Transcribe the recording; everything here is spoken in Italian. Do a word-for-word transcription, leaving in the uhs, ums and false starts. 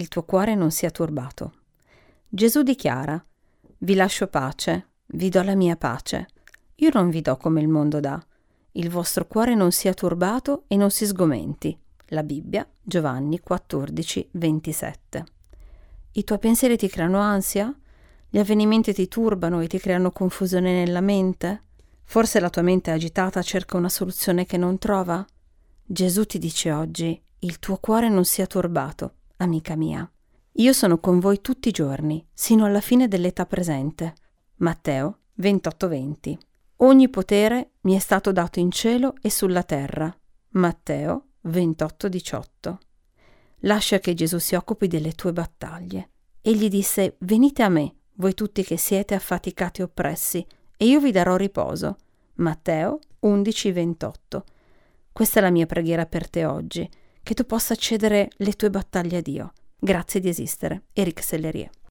il tuo cuore non sia turbato. Gesù dichiara: vi lascio pace, vi do la mia pace. Io non vi do come il mondo dà. Il vostro cuore non sia turbato e non si sgomenti. La Bibbia, Giovanni quattordici, ventisette. I tuoi pensieri ti creano ansia? Gli avvenimenti ti turbano e ti creano confusione nella mente? Forse la tua mente agitata cerca una soluzione che non trova? Gesù ti dice oggi: il tuo cuore non sia turbato, amica mia. Io sono con voi tutti i giorni, sino alla fine dell'età presente. Matteo ventotto venti. Ogni potere mi è stato dato in cielo e sulla terra. Matteo ventotto diciotto. Lascia che Gesù si occupi delle tue battaglie. Egli disse: venite a me, voi tutti che siete affaticati e oppressi, e io vi darò riposo. Matteo undici ventotto. Questa è la mia preghiera per te oggi, che tu possa cedere le tue battaglie a Dio. Grazie di esistere. Eric Sellerie.